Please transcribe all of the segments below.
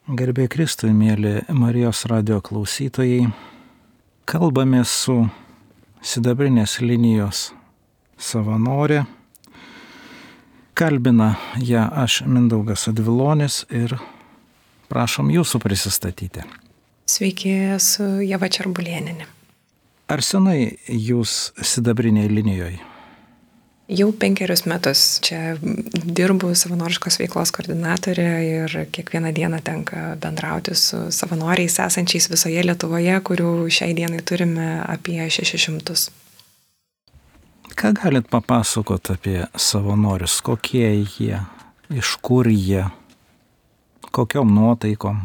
Garbė Kristui, mėly Marijos radio klausytojai. Kalbame su Sidabrinės linijos savanorė. Kalbina ją aš, Mindaugas Advilonis, ir prašom jūsų prisistatyti. Sveiki, esu Ieva Čerbulėnienė. Ar senai jūs Sidabrinėje linijoje? Jau 5 metus čia dirbu savanoriškos veiklos koordinatorė ir kiekvieną dieną tenka bendrauti su savanoriais esančiais visoje Lietuvoje, kurių šiai dienai turime apie 600. Ką galit papasakot apie savanorius? Kokie jie? Iš kur jie? Kokiom nuotaikom?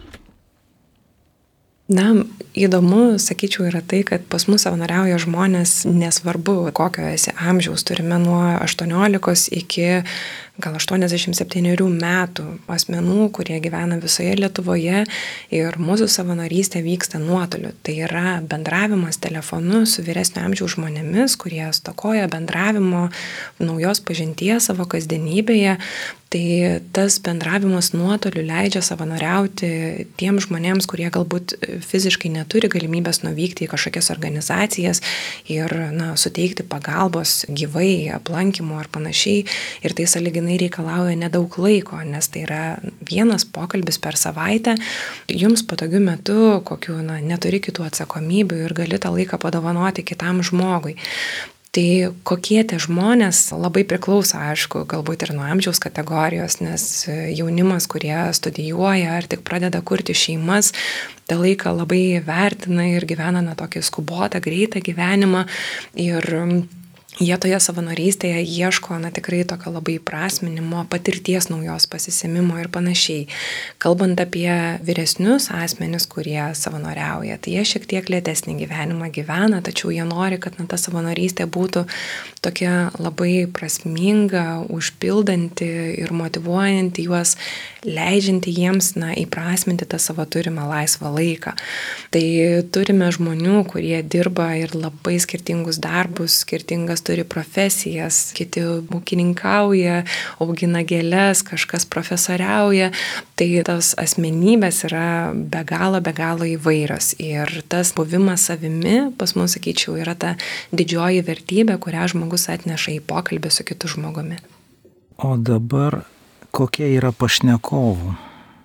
Na, įdomu, sakyčiau, yra tai, kad pas mus savanoriauja žmonės nesvarbu, kokio esi amžiaus, turime nuo 18 iki gal 87 metų asmenų, kurie gyvena visoje Lietuvoje ir mūsų savanorystė vyksta nuotoliu. Tai yra bendravimas telefonu su vyresnio amžiaus žmonėmis, kurie stokoja bendravimo, naujos pažinties savo kasdienybėje. Tai tas bendravimas nuotoliu leidžia savanoriauti tiem žmonėms, kurie galbūt fiziškai neturi galimybės nuvykti į kažkokias organizacijas ir suteikti pagalbos gyvai, aplankymo ar panašiai. Ir tai sąlyginai reikalauja nedaug laiko, nes tai yra vienas pokalbis per savaitę. Jums patogiu metu, kokiu neturi kitų atsakomybių ir gali tą laiką padovanoti kitam žmogui. Tai kokie tie žmonės labai priklauso, aišku, galbūt ir nuo amžiaus kategorijos, nes jaunimas, kurie studijuoja ar tik pradeda kurti šeimas, tą laiką labai vertina ir gyvena tokį skubotą, greitą gyvenimą ir jie toje savanorystėje ieško tikrai tokio labai prasminimo, patirties naujos pasisėmimo ir panašiai. Kalbant apie vyresnius asmenis, kurie savanoriauja, tai jie šiek tiek lėtesnį gyvenimą gyvena, tačiau jie nori, kad ta savanorystė būtų tokia labai prasminga, užpildanti ir motyvuojanti juos, leidžianti jiems įprasminti tą savo turimą laisvą laiką. Tai turime žmonių, kurie dirba ir labai skirtingus darbus, skirtingas turi profesijas, kiti ūkininkauja, augina gėles, kažkas profesoriauja. Tai tos asmenybės yra be galo įvairios. Ir tas buvimas savimi, pas mus, sakyčiau, yra ta didžioji vertybė, kurią žmogus atneša į pokalbį su kitu žmogumi. O dabar kokia yra pašnekovų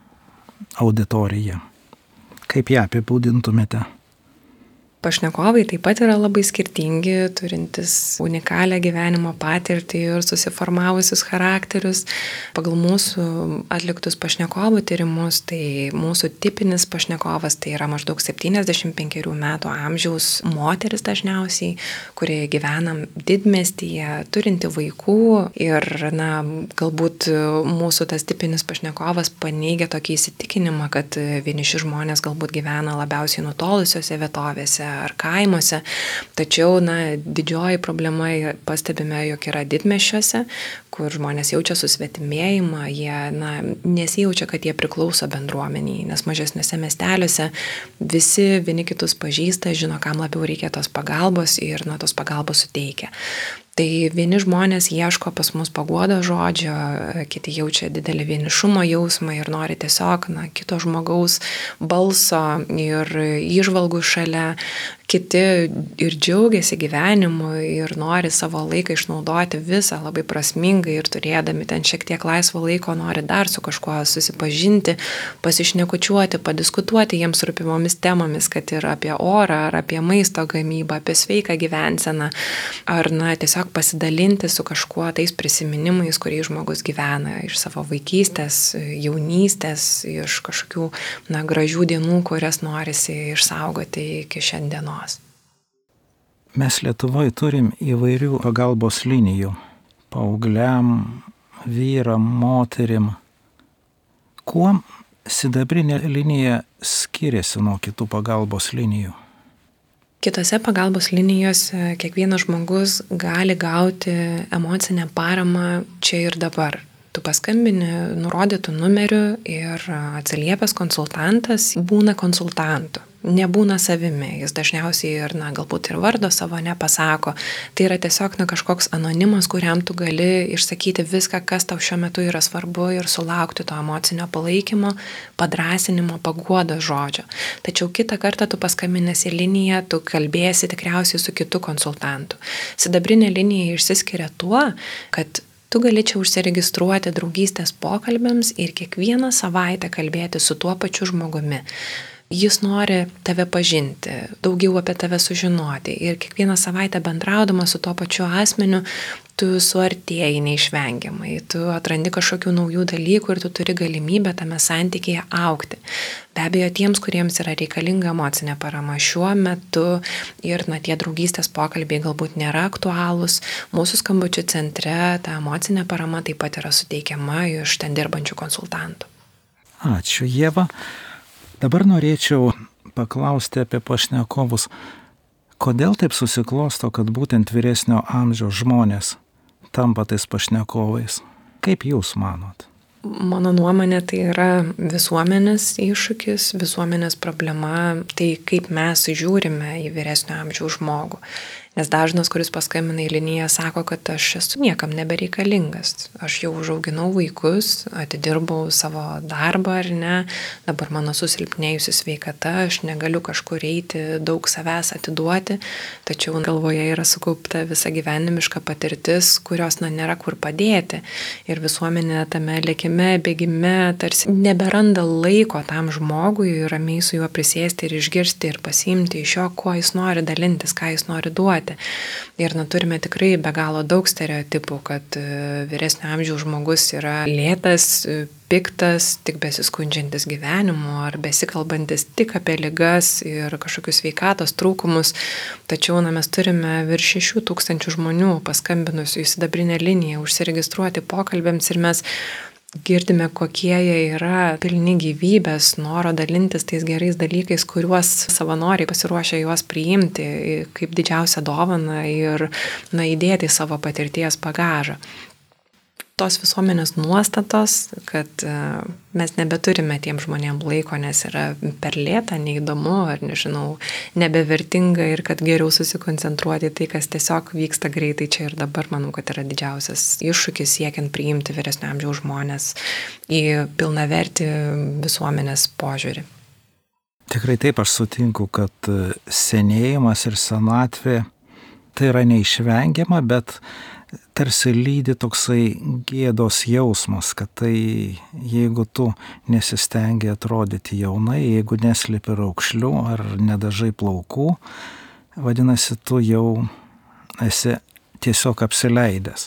auditorija? Kaip ją apibūdintumėte? Pašnekovai taip pat yra labai skirtingi, turintis unikalią gyvenimo patirtį ir susiformavusius charakterius. Pagal mūsų atliktus pašnekovų tyrimus, tai mūsų tipinis pašnekovas tai yra maždaug 75 metų amžiaus moteris dažniausiai, kurie gyvena didmiestyje, turinti vaikų ir galbūt mūsų tas tipinis pašnekovas paneigia tokį įsitikinimą, kad vieniši žmonės galbūt gyvena labiausiai nutolusiose vietovėse ar kaimuose, tačiau didžioji problema pastebime, jog yra didmiesčiuose, kur žmonės jaučia susvetimėjimą, jie nesijaučia, kad jie priklauso bendruomeniai, nes mažesniuose miesteliuose visi vieni kitus pažįsta, žino, kam labiau reikia tos pagalbos ir tos pagalbos suteikia. Tai vieni žmonės ieško pas mus paguodos žodžio, kiti jaučia didelį vienišumo jausmą ir nori tiesiog kito žmogaus balso ir įžvalgų šalia. Kiti ir džiaugiasi gyvenimu ir nori savo laiką išnaudoti visą labai prasmingai ir turėdami ten šiek tiek laisvo laiko nori dar su kažkuo susipažinti, pasišnekučiuoti, padiskutuoti jiems rūpimomis temomis, kad ir apie orą, ar apie maisto gamybą, apie sveiką gyvenseną, ar tiesiog pasidalinti su kažkuo tais prisiminimais, kuriais žmogus gyvena iš savo vaikystės, jaunystės, iš kažkokių gražių dienų, kurias norisi išsaugoti iki šiandienos. Mes Lietuvoje turim įvairių pagalbos linijų. Paaugliam, vyram, moterim. Kuo Sidabrinė linija skiriasi nuo kitų pagalbos linijų? Kitose pagalbos linijose kiekvienas žmogus gali gauti emocinę paramą čia ir dabar. Tu paskambini nurodytų numerių ir atsiliepęs konsultantas būna konsultantu. nebūna savimi, jis dažniausiai ir, galbūt ir vardo savo nepasako. Tai yra tiesiog, kažkoks anonimas, kuriam tu gali išsakyti viską, kas tau šiuo metu yra svarbu ir sulaukti to emocinio palaikymo, padrasinimo, paguodos žodžio. Tačiau kitą kartą tu paskambinęs į liniją, tu kalbėsi tikriausiai su kitu konsultantu. Sidabrinė linija išsiskiria tuo, kad tu gali čia užsiregistruoti draugystės pokalbiams ir kiekvieną savaitę kalbėti su tuo pačiu žmogumi. Jis nori tave pažinti, daugiau apie tave sužinoti ir kiekvieną savaitę bendraudamas su tuo pačiu asmeniu, tu suartėji neišvengiamai, tu atrandi kažkokių naujų dalykų ir tu turi galimybę tame santykyje augti. Be abejo, tiems, kuriems yra reikalinga emocinė parama šiuo metu ir tie draugystės pokalbiai galbūt nėra aktualūs, mūsų skambučių centre ta emocinė parama taip pat yra suteikiama iš ten dirbančių konsultantų. Ačiū, Ieva. Dabar norėčiau paklausti apie pašnekovus, kodėl taip susiklosto, kad būtent vyresnio amžiaus žmonės tampa tais pašnekovais. Kaip jūs manot? Mano nuomonė, tai yra visuomenės iššūkis, visuomenės problema, tai kaip mes žiūrime į vyresnio amžiaus žmogų. Nes dažnas, kuris paskambina į liniją, sako, kad aš esu niekam nebereikalingas. Aš jau užauginau vaikus, atidirbau savo darbą ar ne, dabar mano susilpnėjusi sveikata, aš negaliu kažkur eiti, daug savęs atiduoti, tačiau galvoje yra sukaupta visa gyvenimiška patirtis, kurios nėra kur padėti. Ir visuomenė tame lėkime, bėgime tarsi neberanda laiko tam žmogui ramiai su juo prisėsti ir išgirsti ir pasiimti iš jo, kuo jis nori dalintis, ką jis nori duoti. Ir turime tikrai be galo daug stereotipų, kad vyresnio amžiaus žmogus yra lėtas, piktas, tik besiskundžiantis gyvenimu ar besikalbantis tik apie ligas ir kažkokius sveikatos trūkumus. Tačiau mes turime virš 6,000 žmonių paskambinusių į sidabrinę liniją, užsiregistruoti pokalbėms ir mes girdime, kokie jie yra pilni gyvybės, noro dalintis tais gerais dalykais, kuriuos savanoriai pasiruošia juos priimti kaip didžiausią dovaną ir įdėti į savo patirties bagažą. Tos visuomenės nuostatos, kad mes nebeturime tiem žmonėm laiko, nes yra per lėta, neįdomu ar nebevertinga ir kad geriau susikoncentruoti tai, kas tiesiog vyksta greitai čia ir dabar, manau, kad yra didžiausias iššūkis siekiant priimti vyresnio amžiaus žmonės į pilnavertį visuomenės požiūrį. Tikrai taip, aš sutinku, kad senėjimas ir senatvė tai yra neišvengiama, bet tarsi lydi toksai gėdos jausmas, kad tai jeigu tu nesistengi atrodyti jaunai, jeigu neslipi raukšlių ar nedažai plaukų, vadinasi, tu jau esi tiesiog apsileidęs.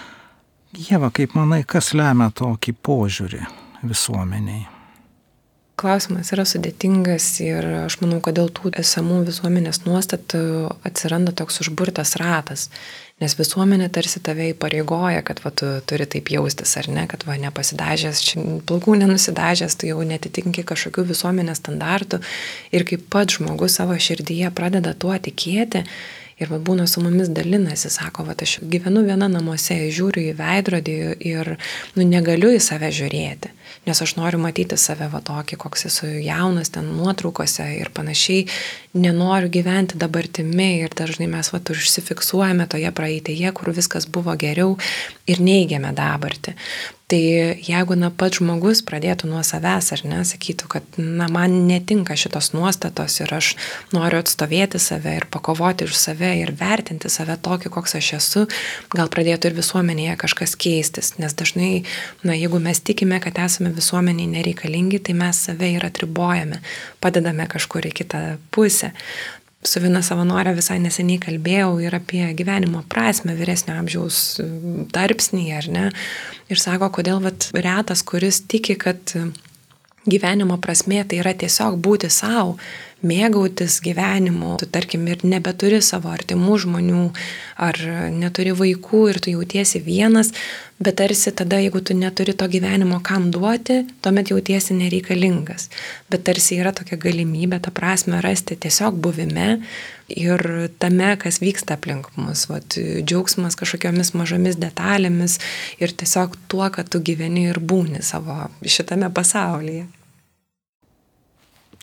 Ieva, kaip manai, kas lemia tokį požiūrį visuomeniai? Klausimas yra sudėtingas ir aš manau, kad dėl tų esamų visuomenės nuostatų atsiranda toks užburtas ratas. Nes visuomenė tarsi tave įpareigoja, kad tu turi taip jaustis, ar ne, kad nepasidažęs, plaukų nenusidažęs, tu jau netitinki kažkokių visuomenės standartų ir kaip pats žmogus savo širdyje pradeda tuo tikėti ir būna su mumis dalinasi, sako, aš gyvenu viena namuose, žiūriu į veidrodį ir negaliu į save žiūrėti, nes aš noriu matyti save tokį, koks esu jaunas ten nuotraukose ir panašiai, nenoriu gyventi dabartimi ir dažnai mes užsifiksuojame toje praeitėje, kur viskas buvo geriau ir neigiame dabartį. Tai jeigu pats žmogus pradėtų nuo savęs, ar ne, sakytų, kad man netinka šitos nuostatos ir aš noriu atstovėti save ir pakovoti už save ir vertinti save tokį, koks aš esu, gal pradėtų ir visuomenėje kažkas keistis, nes dažnai, jeigu mes tikime, kad esame visuomeniai nereikalingi, tai mes save ir atribojame, padedame kažkur į kitą pusę. Su viena savanorė visai neseniai kalbėjau ir apie gyvenimo prasmę vyresnio amžiaus tarpsnyje, ar ne? Ir sako, kodėl retas, kuris tiki, kad gyvenimo prasmė tai yra tiesiog būti savo, mėgautis gyvenimu, tu tarkim ir nebeturi savo artimų žmonių ar neturi vaikų ir tu jautiesi vienas, bet tarsi tada, jeigu tu neturi to gyvenimo kam duoti, tuomet jautiesi nereikalingas. Bet tarsi yra tokia galimybė tą prasme rasti tiesiog buvime ir tame, kas vyksta aplink mus. Džiaugsmas kažkokiomis mažomis detalėmis ir tiesiog tuo, kad tu gyveni ir būni savo šitame pasaulyje.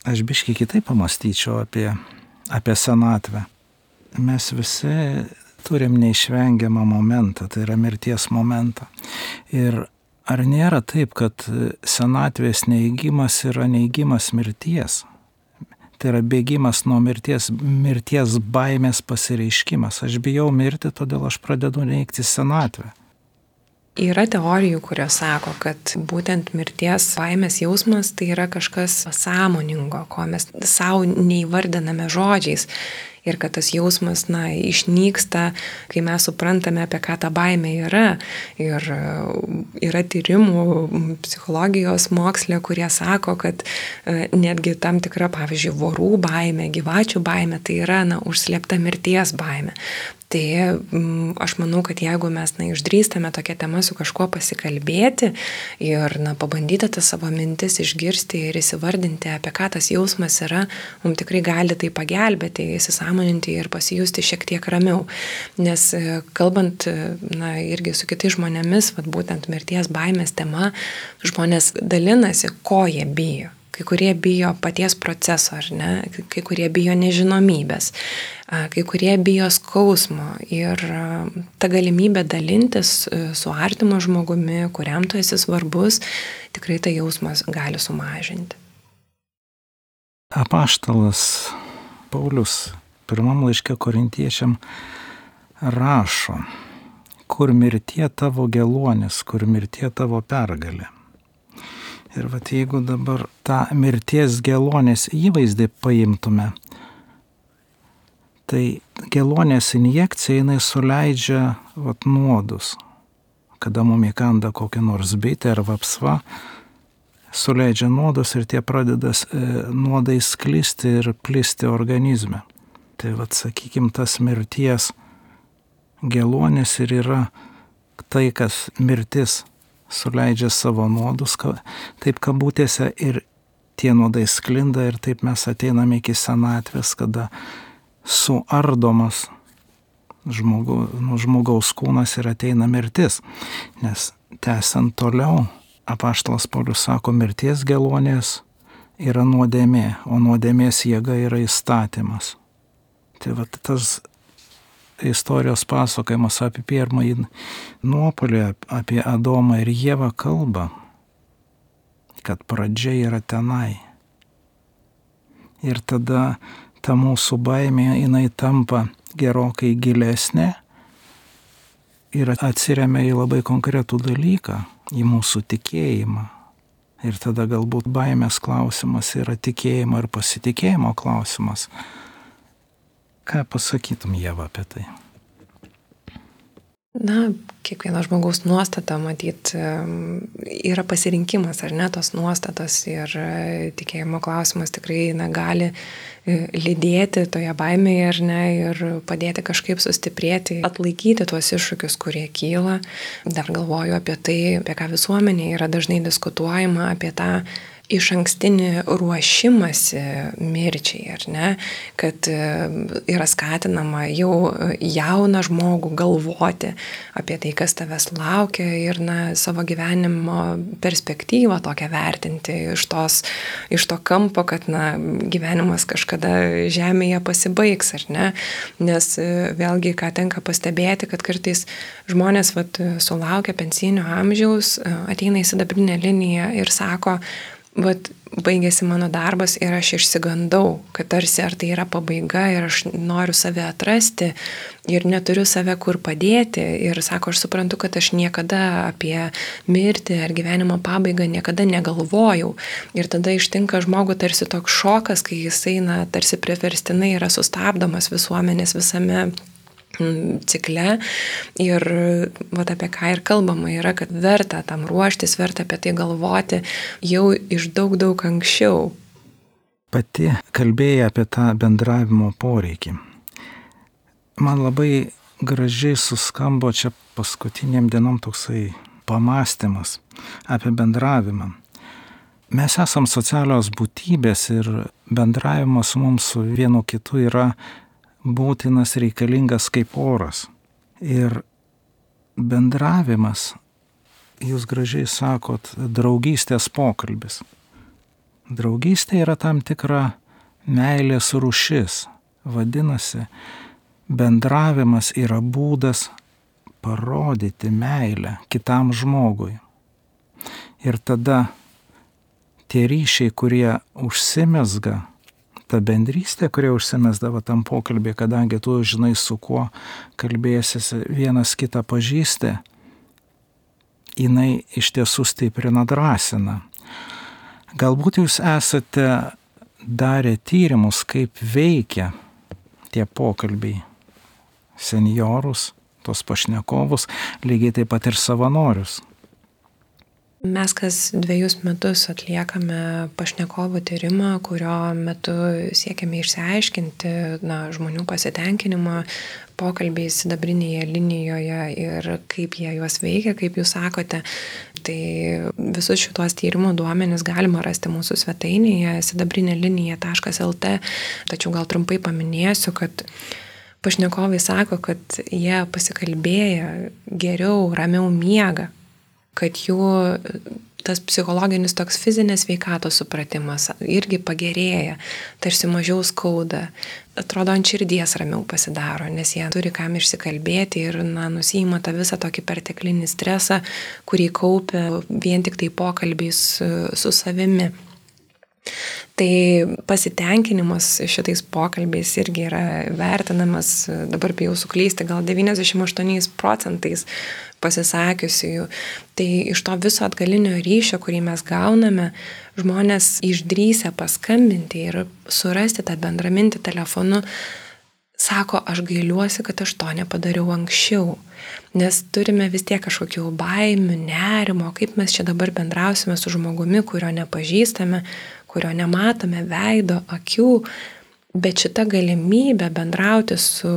aš biškį kitaip pamastyčiau apie senatvę. Mes visi turim neišvengiamą momentą, tai yra mirties momentą. Ir ar nėra taip, kad senatvės neigimas yra neigimas mirties? Tai yra bėgimas nuo mirties baimės pasireiškimas. Aš bijau mirti, todėl aš pradedu neigti senatvę. Yra teorijų, kurios sako, kad būtent mirties baimės jausmas tai yra kažkas sąmoningo, ko mes savo neįvardiname žodžiais. Ir kad tas jausmas, išnyksta, kai mes suprantame, apie ką ta baimė yra. Ir yra tyrimų psichologijos moksle, kurie sako, kad netgi tam tikra, pavyzdžiui, vorų baimė, gyvačių baimė, tai yra užslėpta mirties baimė. Tai aš manau, kad jeigu mes išdrįstame tokią temą su kažkuo pasikalbėti ir pabandyti tas savo mintis išgirsti ir įsivardinti, apie ką tas jausmas yra, mums tikrai gali tai pagelbėti, įsisąmoninti ir pasijusti šiek tiek ramiau. Nes kalbant irgi su kitais žmonėmis, būtent mirties baimės tema, žmonės dalinasi, ko jie bijo. Kai kurie bijo paties proceso, ar ne? Kai kurie bijo nežinomybės, kai kurie bijo skausmo. Ir ta galimybė dalintis su artimu žmogumi, kuriam tu esi svarbus, tikrai tai jausmas gali sumažinti. Apaštalas Paulius pirmam laiške Korintiečiam rašo, kur mirtie tavo geluonis, kur mirtie tavo pergalė. Ir jeigu dabar tą mirties geluonės įvaizdį paimtume, tai geluonės injekcija jinai suleidžia nuodus. Kada mum įkanda kokią nors bitę ar vapsva, suleidžia nuodus ir tie pradeda nuodai sklisti ir plisti organizme. Tai sakykim, tas mirties geluonės ir yra tai, kas mirtis suleidžia savo nuodus, taip kabutėse, ir tie nuodai sklinda ir taip mes ateiname iki senatvės, kada suardomas žmogaus kūnas ir ateina mirtis. Nes tęsiant toliau, apaštalas Paulius sako, mirties geluonės yra nuodėmė, o nuodėmės jėga yra įstatymas. Tai tas istorijos pasakojimas apie pirmąjį nuopuolį, apie Adomą ir Ievą kalba, kad pradžia yra tenai. Ir tada ta mūsų baimė, jinai tampa gerokai gilesnė ir atsiremia į labai konkretų dalyką, į mūsų tikėjimą. Ir tada galbūt baimės klausimas yra tikėjimo ir pasitikėjimo klausimas. Ką pasakytum, Ieva, apie tai? Kiekvieno žmogaus nuostata, matyt, yra pasirinkimas, ar ne, tos nuostatos, ir tikėjimo klausimas tikrai gali lydėti toje baimėje, ar ne, ir padėti kažkaip sustiprėti, atlaikyti tuos iššūkius, kurie kyla. Dar galvoju apie tai, apie ką visuomenėje yra dažnai diskutuojama, apie tą iš ankstinį ruošimąsi mirčiai, ar ne, kad yra skatinama jau jauną žmogų galvoti apie tai, kas tavęs laukia, ir savo gyvenimo perspektyvą tokią vertinti iš to kampo, kad gyvenimas kažkada žemėje pasibaigs, ar ne, nes vėlgi, ką tenka pastebėti, kad kartais žmonės sulaukia pensinio amžiaus, ateina į sidabrinę liniją ir sako, baigėsi mano darbas ir aš išsigandau, kad tarsi ar tai yra pabaiga ir aš noriu save atrasti ir neturiu save kur padėti. Ir sako, aš suprantu, kad aš niekada apie mirtį ar gyvenimo pabaigą niekada negalvojau. Ir tada ištinka žmogų tarsi toks šokas, kai jisai tarsi priverstinai yra sustabdomas visuomenės visame cikle. Ir apie ką ir kalbama yra, kad verta tam ruoštis, verta apie tai galvoti jau iš daug anksčiau. Pati kalbėjai apie tą bendravimo poreikį. Man labai gražiai suskambo čia paskutiniam dienom toksai pamąstymas apie bendravimą. Mes esam socialios būtybės ir bendravimas mums su vienu kitu yra būtinas, reikalingas kaip oras. Ir bendravimas, jūs gražiai sakot, draugystės pokalbis. Draugystė yra tam tikra meilės rūšis. Vadinasi, bendravimas yra būdas parodyti meilę kitam žmogui. Ir tada tie ryšiai, kurie užsimezga, ta bendrystė, kurie užsimesdavo tam pokalbį, kadangi tu žinai, su kuo kalbėsis, vienas kitą pažįsti, jinai iš tiesų stiprina, drąsina. Galbūt jūs esate darę tyrimus, kaip veikia tie pokalbiai senjorus, tos pašnekovus, lygiai taip pat ir savanorius. Mes kas 2 metus atliekame pašnekovų tyrimą, kurio metu siekiame išsiaiškinti žmonių pasitenkinimą pokalbiais sidabrinėje linijoje ir kaip jie juos veikia, kaip jūs sakote. Tai visus šitos tyrimų duomenis galima rasti mūsų svetainėje sidabrinėlinija.lt, tačiau gal trumpai paminėsiu, kad pašnekovai sako, kad jie pasikalbėję geriau, ramiau miega, kad jų tas psichologinis toks fizinės sveikatos supratimas irgi pagerėja, tarsi mažiau skauda, atrodo ant širdies ramiau pasidaro, nes jie turi kam išsikalbėti ir nusiima tą visą tokį perteklinį stresą, kurį kaupia vien tik tai pokalbiais su savimi. Tai pasitenkinimas šitais pokalbiais irgi yra vertinamas, dabar bijau suklysti, gal 98% pasisakiusiųjų. Tai iš to viso atgalinio ryšio, kurį mes gauname, žmonės išdrįsę paskambinti ir surasti tą bendramintį telefonu, sako, aš gailiuosi, kad aš to nepadariau anksčiau, nes turime vis tiek kažkokių baimių, nerimo, kaip mes čia dabar bendrausime su žmogumi, kurio nepažįstame, kurio nematome veido, akių, bet šita galimybė bendrauti su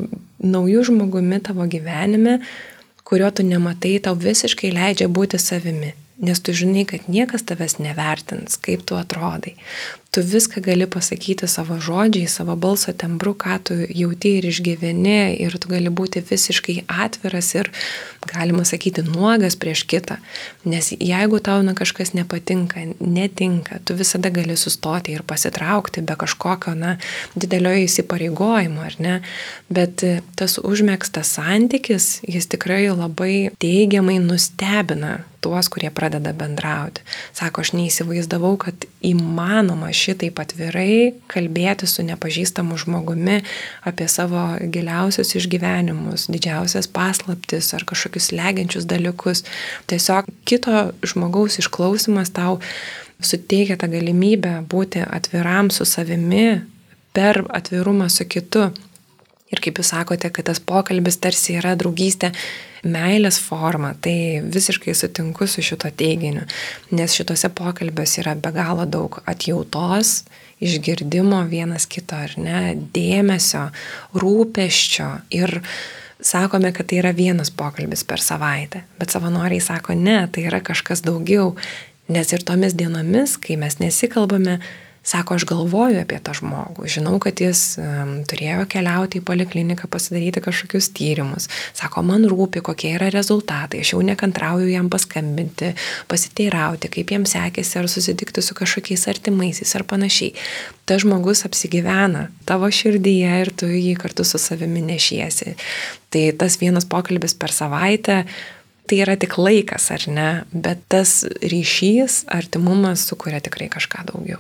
nauju žmogumi tavo gyvenime, kurio tu nematai, tau visiškai leidžia būti savimi. Nes tu žinai, kad niekas tavęs nevertins, kaip tu atrodai. Tu viską gali pasakyti savo žodžiai, savo balso tembru, ką tu jauti ir išgyveni, ir tu gali būti visiškai atviras ir, galima sakyti, nuogas prieš kitą. Nes jeigu tau kažkas nepatinka, netinka, tu visada gali sustoti ir pasitraukti be kažkokio didelio įsipareigojimo, ar ne? Bet tas užmegztas santykis, jis tikrai labai teigiamai nustebina tuos, kurie pradeda bendrauti. Sako, aš neįsivaizdavau, kad įmanoma šitaip atvirai kalbėti su nepažįstamu žmogumi apie savo giliausius išgyvenimus, didžiausias paslaptis ar kažkokius slegiančius dalykus. Tiesiog kito žmogaus išklausimas tau suteikia tą galimybę būti atviram su savimi per atvirumą su kitu. Ir kaip jūs sakote, kad tas pokalbis tarsi yra draugystė meilės forma, tai visiškai sutinku su šito teiginiu, nes šitose pokalbiuose yra be galo daug atjautos, išgirdimo vienas kito, ar ne, dėmesio, rūpesčio ir sakome, kad tai yra vienas pokalbis per savaitę, bet savanoriai sako, ne, tai yra kažkas daugiau, nes ir tomis dienomis, kai mes nesikalbame, sako, aš galvoju apie tą žmogų, žinau, kad jis turėjo keliauti į polikliniką, pasidaryti kažkokius tyrimus. Sako, man rūpi, kokie yra rezultatai, aš jau nekantrauju jam paskambinti, pasiteirauti, kaip jam sekėsi, ar susitikti su kažkokiais artimaisiais ar panašiai. Tas žmogus apsigyvena tavo širdyje ir tu jį kartu su savimi nešiesi. Tai tas vienas pokalbis per savaitę, tai yra tik laikas, ar ne, bet tas ryšys, artimumas sukuria tikrai kažką daugiau.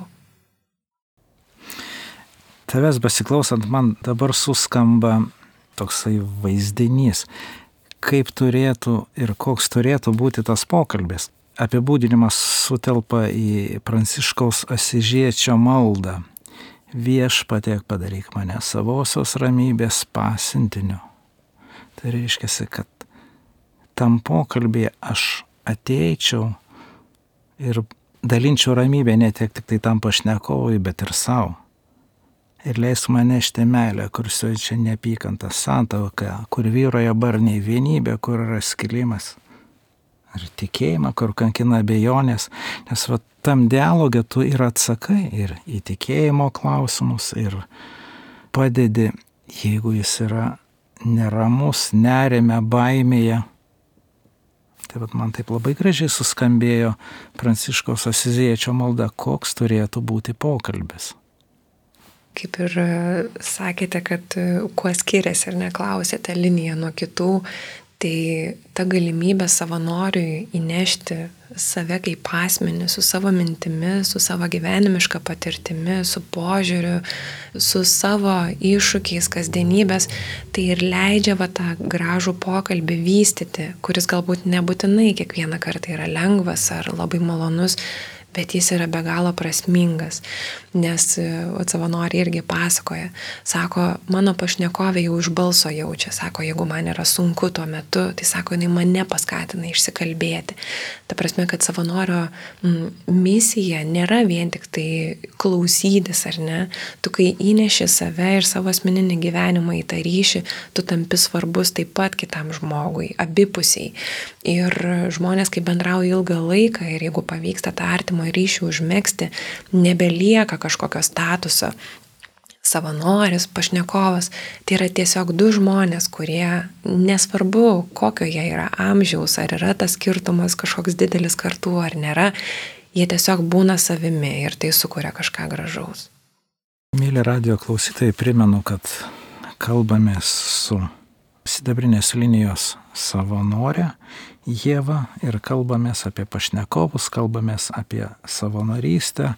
Tavęs besiklausant, man dabar suskamba toksai vaizdinys, kaip turėtų ir koks turėtų būti tas pokalbis. Apibūdinimas sutelpa į Pranciškaus Asyžiečio maldą. Viešpatie, padaryk mane savosios ramybės pasiuntiniu. Tai reiškia, kad tam pokalbėje aš ateičiau ir dalinčiau ramybę ne tik tai tam pašnekovui, bet ir savo. Ir leis man nešti meilę, kur siaučia neapykanta, santuoka, kur vyroja barniai, vienybė, kur yra skilimas. Ir tikėjimą, kur kankina abejonės. Nes tam dialogė tu ir atsakai ir į tikėjimo klausimus ir padedi, jeigu jis yra neramus, nerime, baimėje. Tai vat man taip labai gražiai suskambėjo Pranciškaus Asiziečio malda, koks turėtų būti pokalbis. Kaip ir sakėte, kad kuo skiriasi ir neklausėte liniją nuo kitų, tai ta galimybė savanoriui įnešti save kaip asmenį su savo mintimi, su savo gyvenimiška patirtimi, su požiūriu, su savo iššūkiais kasdienybės, tai ir leidžia tą gražų pokalbį vystyti, kuris galbūt nebūtinai kiekvieną kartą yra lengvas ar labai malonus, bet jis yra be galo prasmingas, nes savanoriai irgi pasakoja, sako, mano pašnekovė jau iš balso jaučia, sako, jeigu man yra sunku tuo metu, tai sako, jinai mane paskatina išsikalbėti. Ta prasme, kad savanorio misija nėra vien tik tai klausytis, ar ne, tu kai įneši save ir savo asmeninį gyvenimą į tą ryšį, tu tampi svarbus taip pat kitam žmogui, abipusiai. Ir žmonės, kai bendrauja ilgą laiką ir jeigu pavyksta tą artimą ryšį užmegzti, nebelieka kažkokio statuso. Savanoris, pašnekovas, tai yra tiesiog du žmonės, kurie nesvarbu, kokio jie yra amžiaus, ar yra tas skirtumas kažkoks didelis kartų ar nėra, jie tiesiog būna savimi ir tai sukuria kažką gražaus. Mėly radijo klausytojai, primenu, kad kalbamės su Sidabrinės linijos savanorė Ieva ir kalbamės apie pašnekovus, kalbamės apie savanorystę,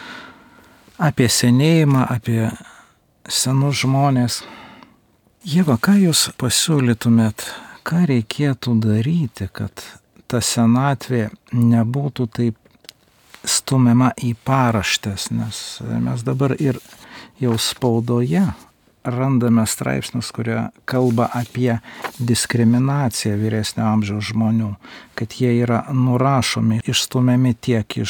apie senėjimą, apie senus žmonės. Ieva, ką jūs pasiūlytumėt, ką reikėtų daryti, kad ta senatvė nebūtų taip stumiama į paraštes, nes mes dabar ir jau spaudoje randame straipsnius, kurie kalba apie diskriminaciją vyresnio amžiaus žmonių, kad jie yra nurašomi, išstumiami tiek iš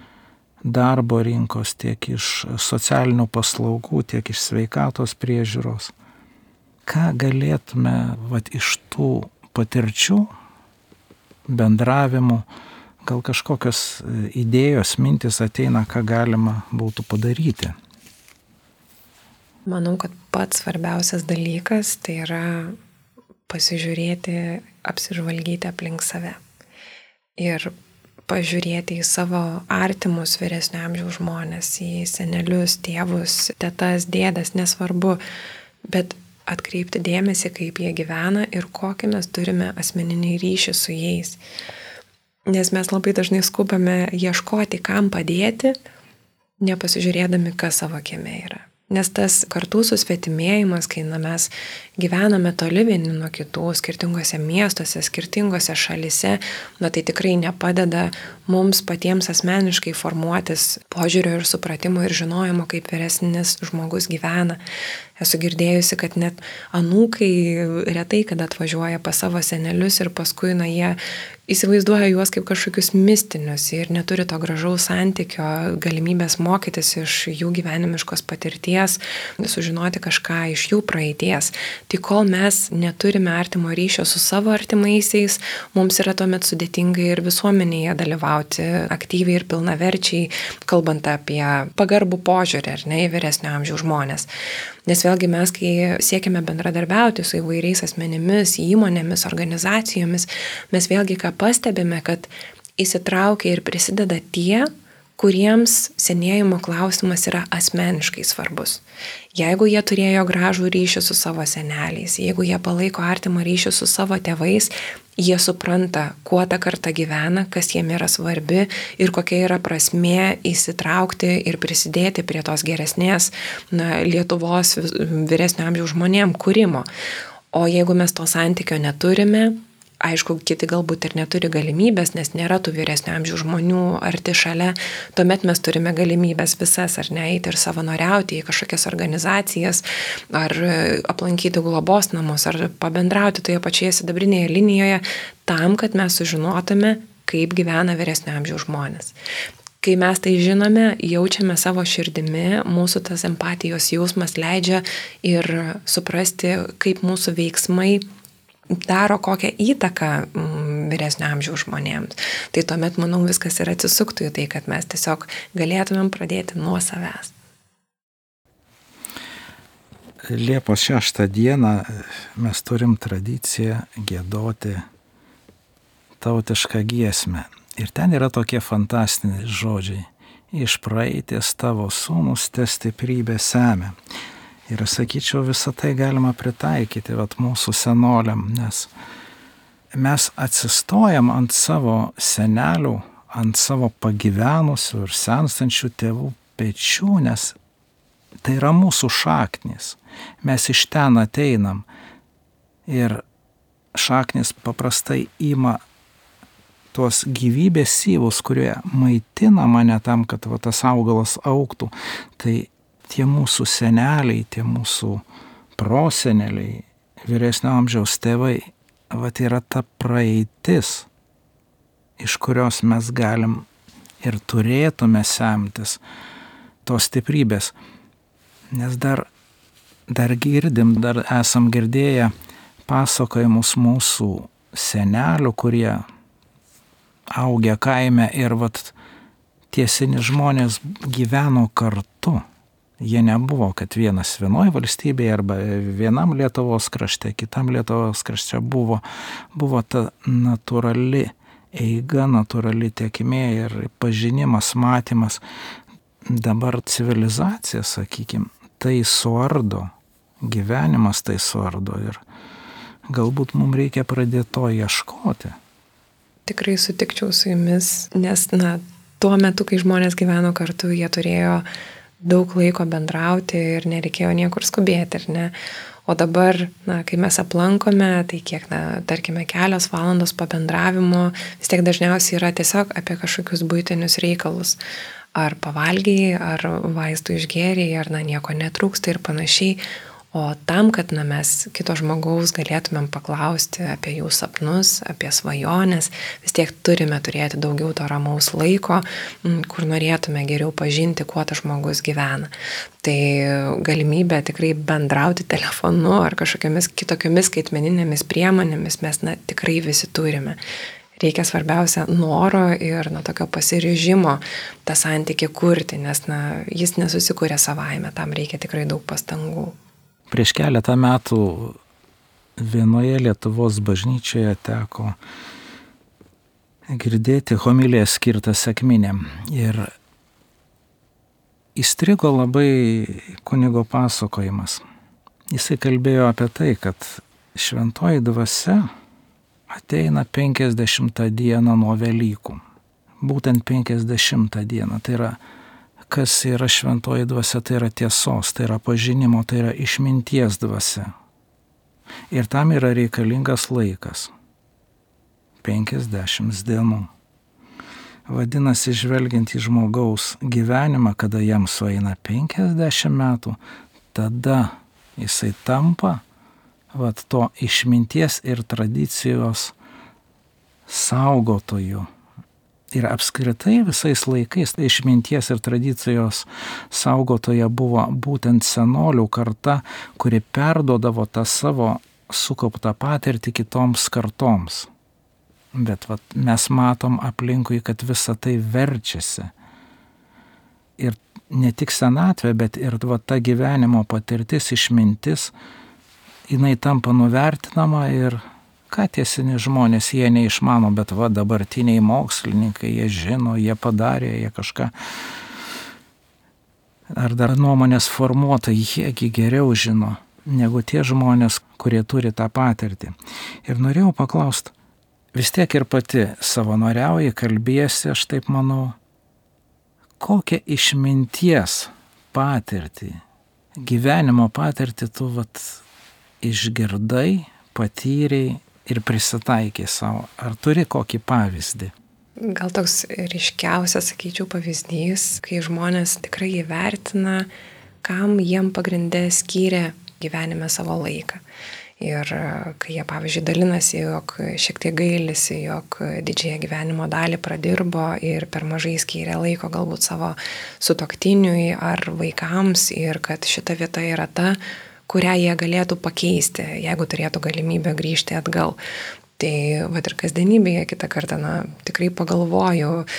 darbo rinkos, tiek iš socialinių paslaugų, tiek iš sveikatos priežiūros. Ką galėtume iš tų patirčių, bendravimų, gal kažkokios idėjos, mintis ateina, ką galima būtų padaryti? Manau, kad pats svarbiausias dalykas tai yra pasižiūrėti, apsižvalgyti aplink save. Ir pažiūrėti į savo artimus vyresnio amžiaus žmonės, į senelius, tėvus, tetas, dėdas, nesvarbu, bet atkreipti dėmesį, kaip jie gyvena ir kokį mes turime asmeninį ryšį su jais. Nes mes labai dažnai skubame ieškoti, kam padėti, nepasižiūrėdami, kas savo kieme yra. Nes tas kartų susvetimėjimas, kai mes gyvename toli vieni nuo kitų, skirtingose miestuose, skirtingose šalise, tai tikrai nepadeda mums patiems asmeniškai formuotis požiūrio ir supratimo ir žinojimo, kaip vyresnis žmogus gyvena. Esu girdėjusi, kad net anūkai retai kada atvažiuoja pas savo senelius ir paskui jie įsivaizduoja juos kaip kažkokius mistinius ir neturi to gražaus santykio, galimybės mokytis iš jų gyvenimiškos patirties, sužinoti kažką iš jų praeities. Tai kol mes neturime artimo ryšio su savo artimaisiais, mums yra tuomet sudėtinga ir visuomenėje dalyvauti aktyviai ir pilnaverčiai, kalbant apie pagarbų požiūrį, ar ne, į vyresnio amžiaus žmonės. Nes vėlgi mes, kai siekiame bendradarbiauti su įvairiais asmenimis, įmonėmis, organizacijomis, mes vėlgi ką pastebime, kad įsitraukia ir prisideda tie, kuriems senėjimo klausimas yra asmeniškai svarbus. Jeigu jie turėjo gražų ryšį su savo seneliais, jeigu jie palaiko artimą ryšį su savo tėvais, jie supranta, kuo ta karta gyvena, kas jiem yra svarbi ir kokia yra prasmė įsitraukti ir prisidėti prie tos geresnės Lietuvos vyresnio amžiaus žmonėm kūrimo. O jeigu mes to santykio neturime, aišku, kiti galbūt ir neturi galimybės, nes nėra tų vyresnio amžiaus žmonių arti šalia, tuomet mes turime galimybės visas, ar ne, eiti ir savanoriauti į kažkokias organizacijas, ar aplankyti globos namus, ar pabendrauti toje pačioje sidabrinėje linijoje, tam, kad mes sužinotume, kaip gyvena vyresnio amžiaus žmonės. Kai mes tai žinome, jaučiame savo širdimi, mūsų tas empatijos jausmas leidžia ir suprasti, kaip mūsų veiksmai daro kokią įtaką vyresnio amžiaus žmonėms. Tai tuomet, manau, viskas ir atsisuktų į tai, kad mes tiesiog galėtumėm pradėti nuo savęs. Liepos 6 dieną mes turim tradiciją giedoti tautišką giesmę. Ir ten yra tokie fantastiniai žodžiai. Iš praeities tavo sūnus te stiprybę semia. Ir sakyčiau, visą tai galima pritaikyti mūsų senoliam, nes mes atsistojam ant savo senelių, ant savo pagyvenusių ir senstančių tėvų pečių, nes tai yra mūsų šaknis. Mes iš ten ateinam ir šaknis paprastai ima tuos gyvybės syvus, kurie maitina mane tam, kad tas augalas augtų. Tai tie mūsų seneliai, tie mūsų proseneliai, vyresnio amžiaus tėvai, yra ta praeitis, iš kurios mes galim ir turėtume semtis tos stiprybės. Nes dar girdim, dar esam girdėję pasakojimus mūsų senelių, kurie augę kaime ir tie seni žmonės gyveno kartu. Jie nebuvo, kad vienas vienoje valstybėje arba vienam Lietuvos krašte, kitam Lietuvos krašte buvo ta natūrali eiga, natūrali tėkmė ir pažinimas, matymas. Dabar civilizacija, sakykime, tai suardo, gyvenimas tai suardo ir galbūt mums reikia pradėti to ieškoti. Tikrai sutikčiau su jumis, nes tuo metu, kai žmonės gyveno kartu, jie turėjo daug laiko bendrauti ir nereikėjo niekur skubėti, ar ne? O dabar, kai mes aplankome, tai kiek, tarkime, kelios valandos pabendravimo, vis tiek dažniausiai yra tiesiog apie kažkokius buitinius reikalus. Ar pavalgiai, ar vaistų išgėriai, ar nieko netrūksta ir panašiai. O tam, kad mes kito žmogaus galėtumėm paklausti apie jų sapnus, apie svajonės, vis tiek turime turėti daugiau to ramaus laiko, kur norėtume geriau pažinti, kuo tas žmogus gyvena. Tai galimybė tikrai bendrauti telefonu ar kažkokiamis kitokiomis skaitmeninėmis priemonėmis mes tikrai visi turime. Reikia svarbiausia noro ir tokio pasiryžimo tą santykį kurti, nes jis nesusikuria savaime, tam reikia tikrai daug pastangų. Prieš keletą metų vienoje Lietuvos bažnyčioje teko girdėti homiliją skirtą sekminėm. Ir įstrigo labai kunigo pasakojimas. Jisai kalbėjo apie tai, kad šventoji dvasia ateina 50 dieną nuo Velykų. Būtent 50 dieną. Tai yra, kas yra šventoji dvasia, tai yra tiesos, tai yra pažinimo, tai yra išminties dvasia. Ir tam yra reikalingas laikas. 50 dienų. Vadinasi, žvelgiant į žmogaus gyvenimą, kada jam sueina 50 metų, tada jisai tampa to išminties ir tradicijos saugotoju. Ir apskritai visais laikais išminties ir tradicijos saugotoja buvo būtent senolių karta, kuri perduodavo tą savo sukauptą patirtį kitoms kartoms. Bet mes matom aplinkui, kad visa tai verčiasi. Ir ne tik senatvė, bet ir ta gyvenimo patirtis, išmintis, jinai tampa nuvertinama ir ką tie seni žmonės, jie neišmano, bet dabartiniai mokslininkai, jie žino, jie padarė, jie kažką. Ar dar nuomonės formuotojai, jiegi geriau žino negu tie žmonės, kurie turi tą patirtį. Ir norėjau paklausti, vis tiek ir pati savanoriauji, kalbėsi, aš taip manau, kokią išminties patirtį, gyvenimo patirtį tu išgirdai, patyrei ir prisitaikė savo. Ar turi kokį pavyzdį? Gal toks ryškiausias, sakyčiau, pavyzdys, kai žmonės tikrai įvertina, kam jiem pagrinde skyrė gyvenime savo laiką. Ir kai jie, pavyzdžiui, dalinasi, jog šiek tiek gailisi, jog didžiąją gyvenimo dalį pradirbo ir per mažai skyrė laiko galbūt savo sutuoktiniui ar vaikams ir kad šita vieta yra ta, kurią jie galėtų pakeisti, jeigu turėtų galimybę grįžti atgal. Tai ir kasdienybėje kitą kartą, tikrai pagalvoju,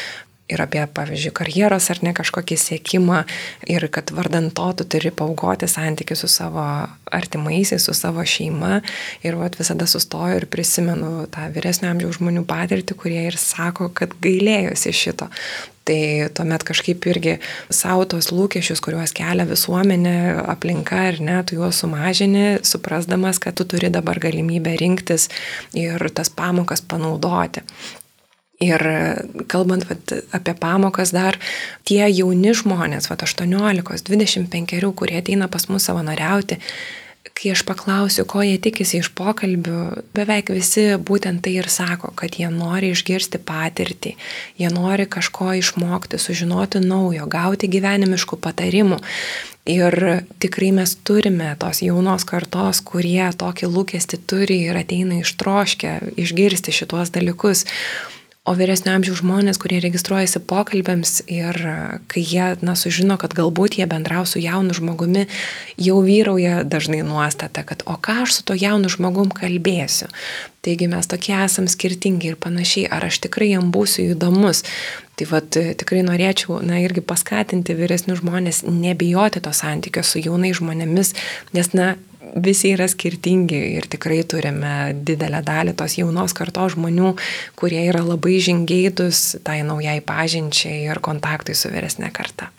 ir apie, pavyzdžiui, karjeros ar ne kažkokį siekimą ir kad vardant to tu turi paaukoti santykių su savo artimaisiais, su savo šeima. Ir visada sustoju ir prisimenu tą vyresnio amžiaus žmonių patirtį, kurie ir sako, kad gailėjosi šito. Tai tuomet kažkaip irgi savo tos lūkesčius, kuriuos kelia visuomenė, aplinka ar ne, tu juos sumažini, suprasdamas, kad tu turi dabar galimybę rinktis ir tas pamokas panaudoti. Ir kalbant apie pamokas dar, tie jauni žmonės, 18-25, kurie ateina pas mus savanoriauti, kai aš paklausiu, ko jie tikisi iš pokalbių, beveik visi būtent tai ir sako, kad jie nori išgirsti patirtį, jie nori kažko išmokti, sužinoti naujo, gauti gyvenimiškų patarimų. Ir tikrai mes turime tos jaunos kartos, kurie tokį lūkestį turi ir ateina ištroškę išgirsti šitos dalykus. O vyresnio amžiaus žmonės, kurie registruojasi pokalbėms ir kai jie sužino, kad galbūt jie bendraus su jaunu žmogumi, jau vyrauja dažnai nuostata, kad o ką aš su to jaunu žmogum kalbėsiu. Taigi mes tokie esam skirtingi ir panašiai, ar aš tikrai jam būsiu įdomus. Tai tikrai norėčiau irgi paskatinti vyresnius žmonės nebijoti to santykio su jaunais žmonėmis, nes visi yra skirtingi ir tikrai turime didelę dalį tos jaunos kartos žmonių, kurie yra labai žingeidūs tai naujai pažinčiai ir kontaktui su vyresne karta.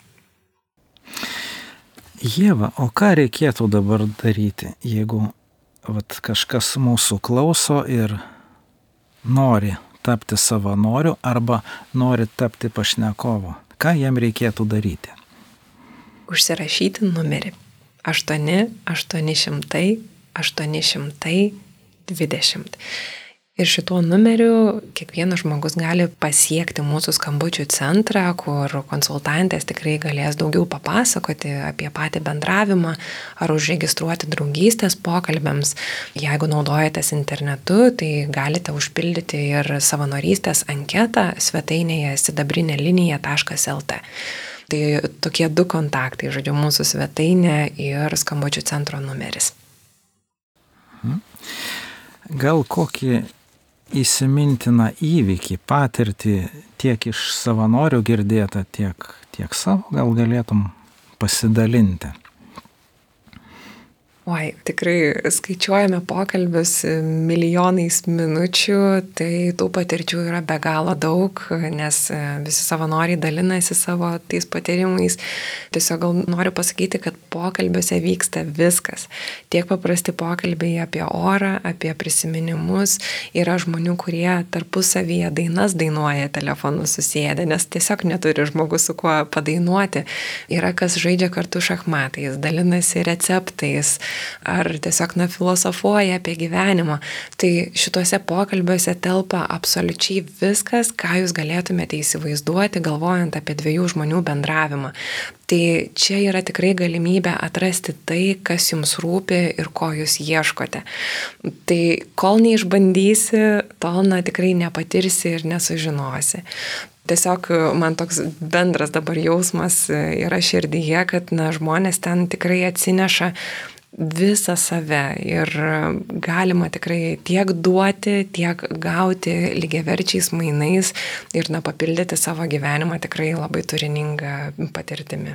Ieva, o ką reikėtų dabar daryti, jeigu kažkas mūsų klauso ir nori tapti savanoriu arba nori tapti pašnekovu? Ką jam reikėtų daryti? Užsirašyti numerį 8-800-820. Ir šituo numeriu kiekvienas žmogus gali pasiekti mūsų skambučių centrą, kur konsultantės tikrai galės daugiau papasakoti apie patį bendravimą ar užregistruoti draugystės pokalbiams. Jeigu naudojatės internetu, tai galite užpildyti ir savanorystės anketą svetainėje sidabrinėlinija.lt. Tai tokie 2 kontaktai, mūsų svetainė ir skambučių centro numeris. Gal kokį įsimintiną įvykį, patirtį tiek iš savanorių girdėtą, tiek savo gal galėtum pasidalinti? Oi, tikrai skaičiuojame pokalbius milijonais minučių, tai tų patirčių yra be galo daug, nes visi savanoriai dalinasi savo tais patyrimais. Tiesiog gal noriu pasakyti, kad pokalbiuose vyksta viskas. Tiek paprasti pokalbiai apie orą, apie prisiminimus. Yra žmonių, kurie tarpusavyje dainas dainuoja telefonu susėdę, nes tiesiog neturi žmogus su kuo padainuoti. Yra kas žaidžia kartu šachmatais, dalinasi receptais, ar tiesiog filosofuoja apie gyvenimą. Tai šituose pokalbiuose telpa absoliučiai viskas, ką jūs galėtumėte įsivaizduoti, galvojant apie 2 žmonių bendravimą. Tai čia yra tikrai galimybė atrasti tai, kas jums rūpi ir ko jūs ieškote. Tai kol neišbandysi, tol tikrai nepatirsi ir nesužinosi. Tiesiog man toks bendras dabar jausmas yra širdyje, kad žmonės ten tikrai atsineša visą save ir galima tikrai tiek duoti, tiek gauti lygiaverčiais mainais ir papildyti savo gyvenimą tikrai labai turiningą patirtimi.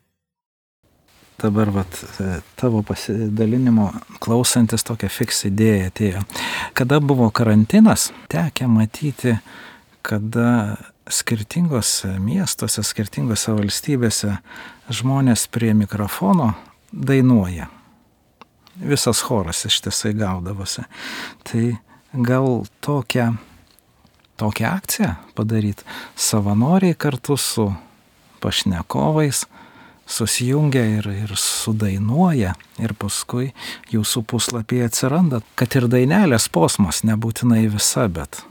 Dabar tavo pasidalinimo klausantis tokia fiks idėja atėjo. Kada buvo karantinas, tekę matyti, kada skirtingose miestuose, skirtingose valstybėse žmonės prie mikrofono dainuoja. Visas choras ištisai gaudavosi. Tai gal tokią akciją padaryti. Savanoriai kartu su pašnekovais susijungia ir sudainuoja ir paskui jūsų puslapyje atsiranda, kad ir dainelės posmas, nebūtinai visa, bet...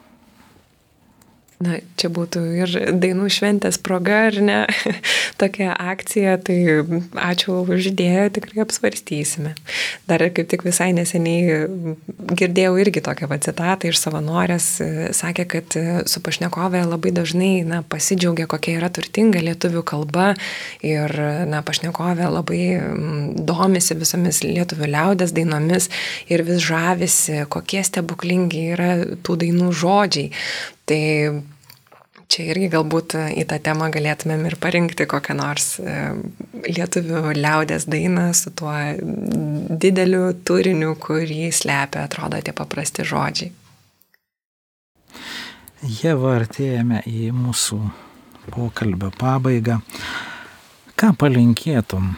Čia būtų ir dainų šventės proga, ar ne, tokia akcija, tai ačiū už idėją, tikrai apsvarstysime. Dar kaip tik visai neseniai girdėjau irgi tokią citatą iš savanorės, sakė, kad su pašnekove labai dažnai pasidžiaugia, kokia yra turtinga lietuvių kalba ir pašnekove labai domisi visomis lietuvių liaudės dainomis ir vis žavisi, kokie stebuklingi yra tų dainų žodžiai. Tai Čia irgi galbūt į tą temą galėtumėm ir parinkti kokią nors lietuvių liaudies dainą su tuo dideliu turiniu, kurį slepia, atrodo, tie paprasti žodžiai. Ieva, artėjame į mūsų pokalbio pabaigą. Ką palinkėtum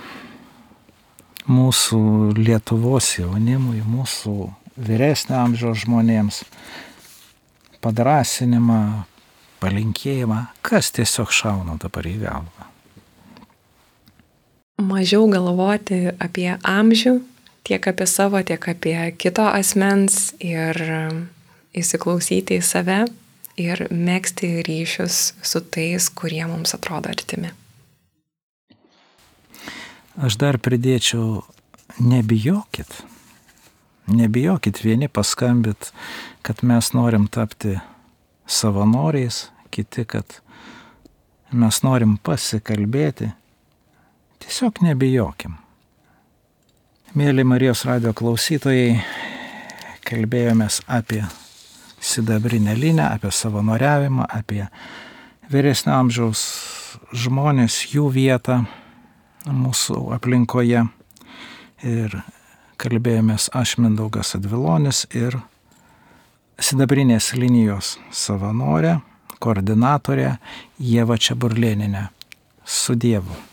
mūsų Lietuvos jaunimui, mūsų vyresnio amžiaus žmonėms? Padrąsinimą, palinkėjimą, kas tiesiog šauna dabar į galvą? Mažiau galvoti apie amžių, tiek apie savo, tiek apie kito asmens ir įsiklausyti į save ir megzti ryšius su tais, kurie mums atrodo artimi. Aš dar pridėčiau, nebijokit. Nebijokit vieni paskambit, kad mes norim tapti savanoriais, kiti, kad mes norim pasikalbėti. Tiesiog nebijokim. Mėly Marijos radijo klausytojai, kalbėjomės apie sidabrinę liniją, apie savanoriavimą, apie vyresnio amžiaus žmonės, jų vietą mūsų aplinkoje. Ir kalbėjomės aš, Mindaugas Advilonis, ir sidabrinės linijos savanorė, koordinatorė Ieva Čeburlėnienė. Su Dievu.